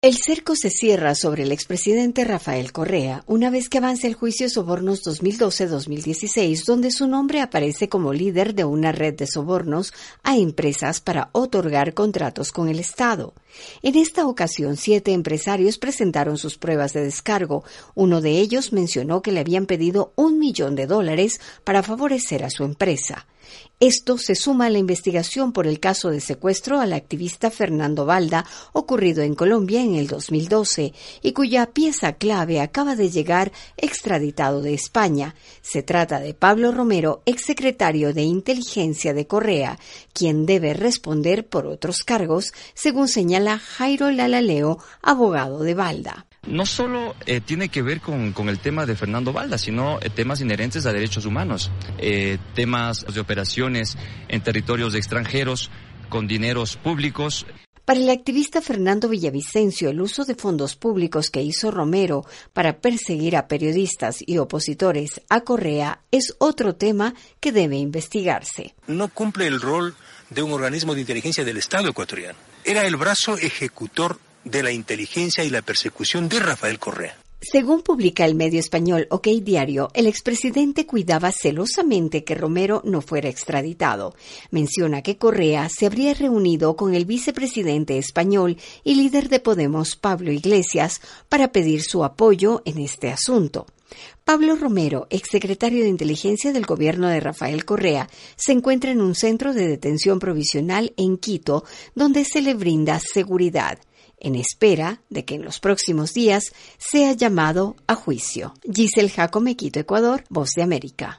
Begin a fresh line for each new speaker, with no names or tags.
El cerco se cierra sobre el expresidente Rafael Correa una vez que avanza el juicio Sobornos 2012-2016, donde su nombre aparece como líder de una red de sobornos a empresas para otorgar contratos con el Estado. En esta ocasión, 7 empresarios presentaron sus pruebas de descargo. Uno de ellos mencionó que le habían pedido $1 millón para favorecer a su empresa. Esto se suma a la investigación por el caso de secuestro al activista Fernando Balda, ocurrido en Colombia en el 2012, y cuya pieza clave acaba de llegar extraditado de España. Se trata de Pablo Romero, exsecretario de Inteligencia de Correa, quien debe responder por otros cargos, según señala Jairo Lalaleo, abogado de Balda.
No solo tiene que ver con el tema de Fernando Balda, sino temas inherentes a derechos humanos, temas de operaciones en territorios extranjeros, con dineros públicos.
Para el activista Fernando Villavicencio, el uso de fondos públicos que hizo Romero para perseguir a periodistas y opositores a Correa es otro tema que debe investigarse.
No cumple el rol de un organismo de inteligencia del Estado ecuatoriano. Era el brazo ejecutor de la inteligencia y la persecución de Rafael Correa.
Según publica el medio español OK Diario, el expresidente cuidaba celosamente que Romero no fuera extraditado. Menciona que Correa se habría reunido con el vicepresidente español y líder de Podemos, Pablo Iglesias, para pedir su apoyo en este asunto. Pablo Romero, exsecretario de Inteligencia del gobierno de Rafael Correa, se encuentra en un centro de detención provisional en Quito, donde se le brinda seguridad, en espera de que en los próximos días sea llamado a juicio. Giselle Jacome, Quito, Ecuador, Voz de América.